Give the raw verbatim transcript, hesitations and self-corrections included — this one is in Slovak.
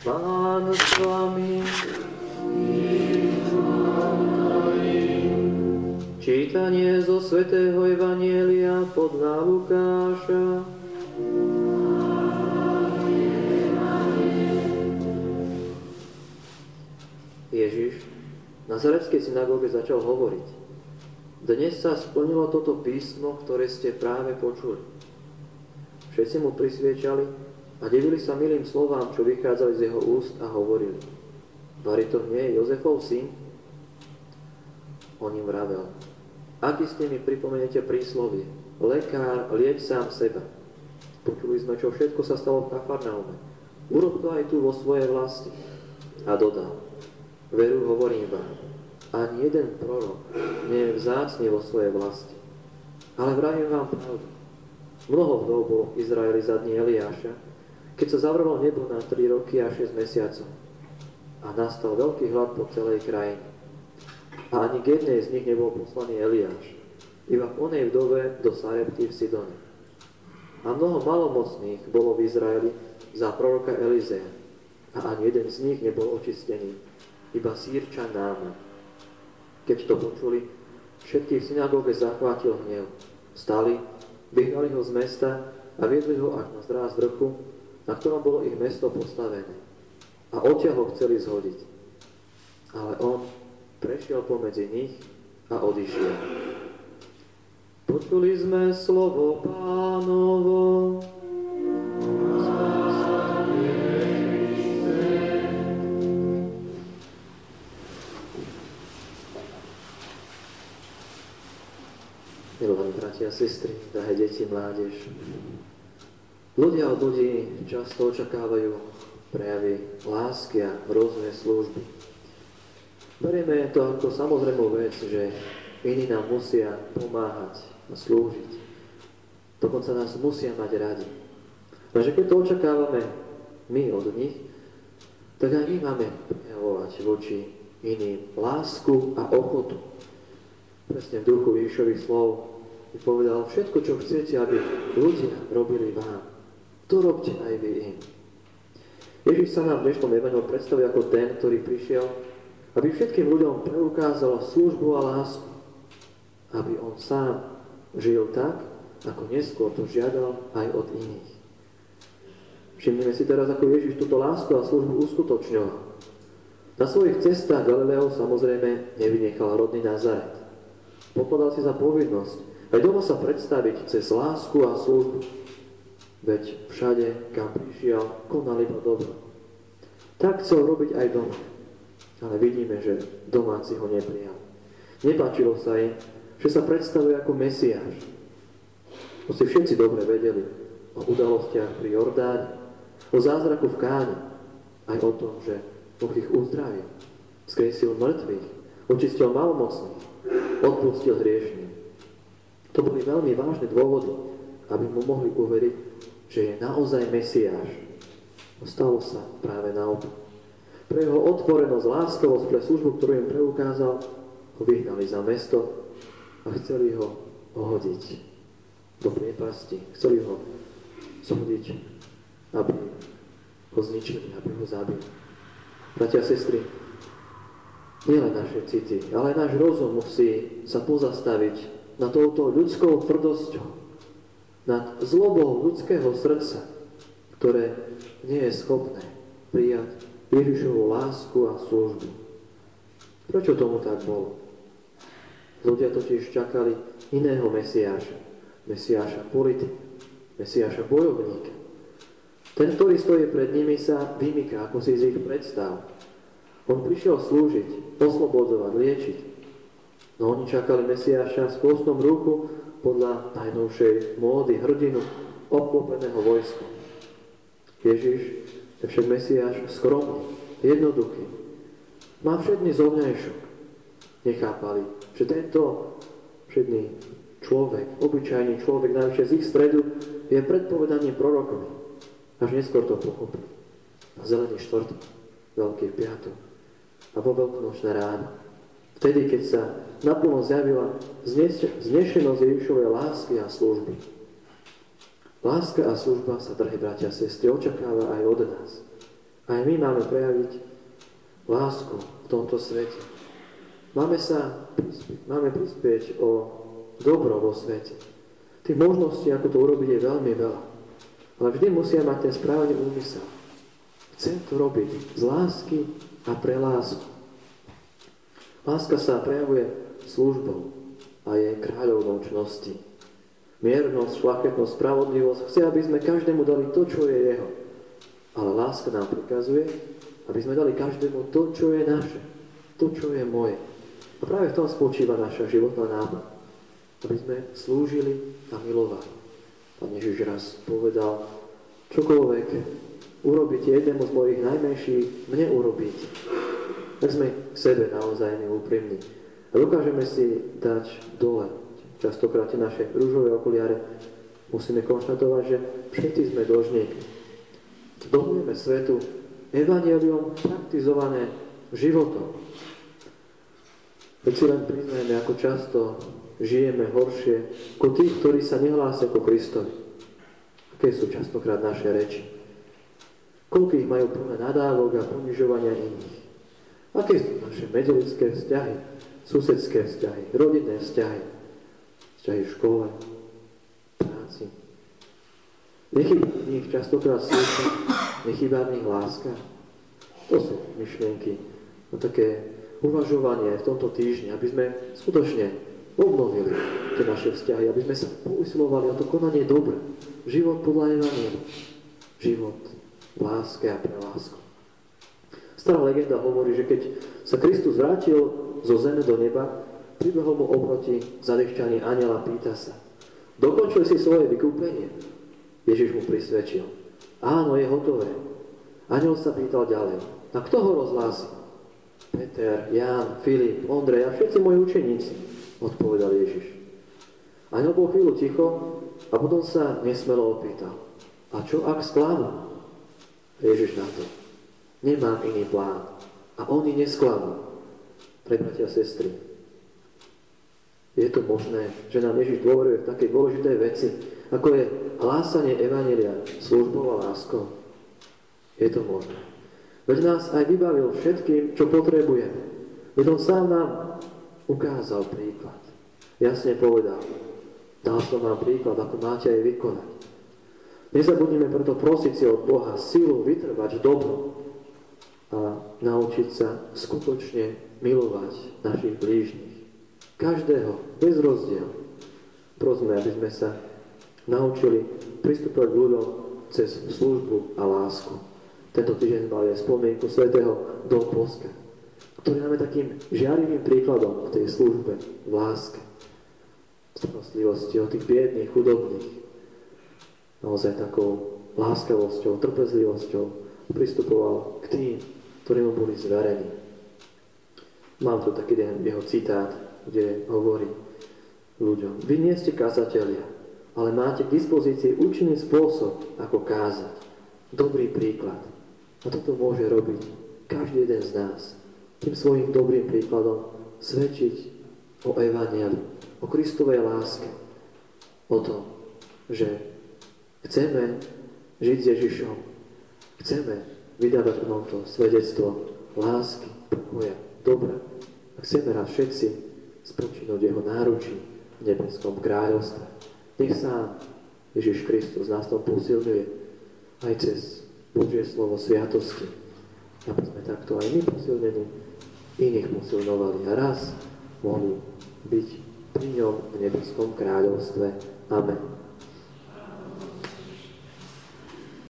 Pán s vami. Čítanie zo svätého Evanjelia podľa Lukáša. Ježiš v Nazaretskej synagóge začal hovoriť: Dnes sa splnilo toto písmo, ktoré ste práve počuli. Všetci mu prisviečali a divili sa milým slovám, čo vychádzali z jeho úst, a hovorili: Vari to nie je Jozefov syn? On im vravel: Aký ste mi pripomeniete príslovie? Lekár, lieč sám seba. Počuli sme, čo všetko sa stalo v Kafarnaume. Urob to aj tu vo svojej vlasti. A dodal: Veru, hovorím vám, ani jeden prorok nie je vzácny vo svojej vlasti. Ale vravím vám pravdu. Mnoho vdov bolo v Izraeli za dní Eliáša, keď sa zavrelo nebo na tri roky a šesť mesiacov. A nastal veľký hlad po celej krajine. A ani k jednej z nich nebol poslaný Eliáš, iba k onej vdove do Sarepty v Sidone. A mnoho malomocných bolo v Izraeli za proroka Elizea, a ani jeden z nich nebol očistený, iba Sýrčan Náman. Keď to počuli, všetkých v synagóge zachvátil hnev. Vstali, vyhnali ho z mesta a viedli ho až na zdrás vrchu, na ktorom bolo ich mesto postavené. A odtiaľ ho chceli zhodiť. Ale on prešiel pomedzi nich a odišiel. Počuli sme slovo Pánovo. Milovaní bratia a sestry, drahé deti, mládež. Ľudia od ľudí často očakávajú prejavy lásky a rôzne služby. Berieme to ako samozrejmú vec, že iní nám musia pomáhať a slúžiť. Dokonca nás musia mať radi. Takže keď to očakávame my od nich, tak aj my máme prejavovať voči iným lásku a ochotu. Presne v duchu Ježišových slov by povedal: všetko, čo chcete, aby ľudia robili vám, to robte aj vy im. Ježiš sa nám v dnešnom evanjeliu predstavuje ako ten, ktorý prišiel, aby všetkým ľuďom preukázal službu a lásku. Aby on sám žil tak, ako neskôr to žiadal aj od iných. Všimneme si teraz, ako Ježiš túto lásku a službu uskutočňoval. Na svojich cestách Galileu samozrejme nevynechal rodný Nazaret. Pokladal si za povinnosť aj doma sa predstaviť cez lásku a službu. Veď všade, kam prišiel, konal iba dobro. Tak chcel robiť aj doma. Ale vidíme, že domáci ho neprijal. Nepáčilo sa im, že sa predstavuje ako Mesiáš. To si všetci dobre vedeli o udalostiach pri Jordáne, o zázraku v Káne, aj o tom, že Boh ich uzdravil, skresil mŕtvych, očistil malomocných, odpustil hriešným. To boli veľmi vážne dôvody, aby mu mohli uveriť, že je naozaj Mesiáš. Stalo sa práve naopak. Pre jeho otvorenosť, láskavosť, pre službu, ktorú im preukázal, ho vyhnali za mesto a chceli ho pohodiť do priepasti. Chceli ho zhodiť, aby ho zničili, aby ho zabili. Bratia a sestry, nielen naše city, ale aj náš rozum musí sa pozastaviť nad touto ľudskou tvrdosťou, nad zlobou ľudského srdca, ktoré nie je schopné prijať Ježišovu lásku a službu. Prečo tomu tak bolo? Ľudia totiž čakali iného Mesiáša. Mesiáša politika, Mesiáša bojovníka. Ten, ktorý stojí pred nimi, sa vymyká, ako si z ich predstav. On prišiel slúžiť, oslobodzovať, liečiť. No oni čakali Mesiáša s kôstom ruchu podľa najnovšej módy hrdinu obklopeného vojskom. Ježiš je však Mesiáš skromný, jednoduchý. Má všedný zovňajšok. Nechápali, že tento všedný človek, obyčajný človek, najvyššie z ich stredu, je predpovedaním prorokovi. Až neskôr to pochopili. Na zelený štvrtok, Veľký piatok a vo veľkonočné ráno. Vtedy, keď sa naplno zjavila znešenosť Ježišovej lásky a služby. Láska a služba sa, drahí bratia a sestry, očakáva aj od nás. Aj my máme prejaviť lásku v tomto svete. Máme sa prispieť, máme prispieť o dobro vo svete. Tých možností, ako to urobiť, je veľmi veľa. Ale vždy musia mať ten správny úmysel. Chcem to robiť z lásky a pre lásku. Láska sa prejavuje službou a je kráľovnou čnosti. Miernosť, šľachetnosť, spravodlivosť chce, aby sme každému dali to, čo je jeho. Ale láska nám prikazuje, aby sme dali každému to, čo je naše, to, čo je moje. A práve v tom spočíva naša životná náplň. Aby sme slúžili a milovali. Pán Ježiš raz povedal, čokoľvek urobíte jednému z mojich najmenších, mne urobíte. Tak sme k sebe naozaj neúprimní. A dokážeme si dať dole častokrát tie naše ružové okuliare. Musíme konštatovať, že všetci sme dlžníkmi. Dovolujeme svetu evanjelium praktizované životom. Veď si len priznajme, ako často žijeme horšie ako tých, ktorí sa nehlásia ako Kristovi. Aké sú častokrát naše reči? Koľkých majú plné nadávok a ponižovania iných? Aké sú naše medziludské vzťahy, susedské vzťahy, rodinné vzťahy, vzťahy v škole, práci? Nechýba v nich častokrát služba, nechýba v nich láska? To sú myšlienky, no také uvažovanie v tomto týždni, aby sme skutočne obnovili tie naše vzťahy, aby sme sa pousilovali o to konanie dobre. Život podľa evanjelia. Život v láske a pre lásku. Stará legenda hovorí, že keď sa Kristus vrátil zo zeme do neba, pribehol mu oproti zadýchčaný anjel a pýta sa: dokončil si svoje vykúpenie? Ježiš mu prisvedčil: áno, je hotové. Anjel sa pýtal ďalej: a kto ho rozhlásil? Peter, Ján, Filip, Ondrej a všetci moji učeníci, odpovedal Ježiš. Anjel bol chvíľu ticho a potom sa nesmelo opýtal: a čo ak sklamú? Ježiš na to: nemám iný plán. A oni nesklamú. Pre bratia a sestry, je to možné, že nám Ježiš dôveruje v takej dôležitej veci, ako je hlásanie evanjelia službou a láskou? Je to možné. Veď nás aj vybavil všetkým, čo potrebujeme. Veď on sám nám ukázal príklad. Jasne povedal: dal som vám príklad, ako máte aj vykonať. Nezabudnime preto prosiť si od Boha silu vytrvať v dobrom a naučiť sa skutočne milovať našich blížnych. Každého, bez rozdielu. Prosme, aby sme sa naučili pristúpať k ľuďom cez službu a lásku. Tento týždeň mal aj spomienku svätého Don Bosca, ktorý nám je takým žiarivým príkladom v tej službe, v láske, starostlivosti o tých biedných, chudobných. Naozaj takou láskavosťou, trpezlivosťou pristupoval k tým, ktorí mu boli zverení. Mám tu taký jeden jeho citát, kde hovorí ľuďom: vy nie ste kazatelia, ale máte k dispozícii účinný spôsob, ako kázať. Dobrý príklad. A toto môže robiť každý jeden z nás. Tým svojím dobrým príkladom svedčiť o evanjeliu, o Kristovej láske, o tom, že chceme žiť s Ježišom, chceme vydávať v tomto svedectvo lásky, pokoja, dobra. A chceme raz všetci spočinúť jeho náručí v nebeskom kráľovstve. Nech sám Ježiš Kristus nás tom posilňuje aj cez Božie slovo sviatosti, aby sme takto aj my posilnení iných posilňovali a raz mohli byť pri ňom v nebeskom kráľovstve. Amen.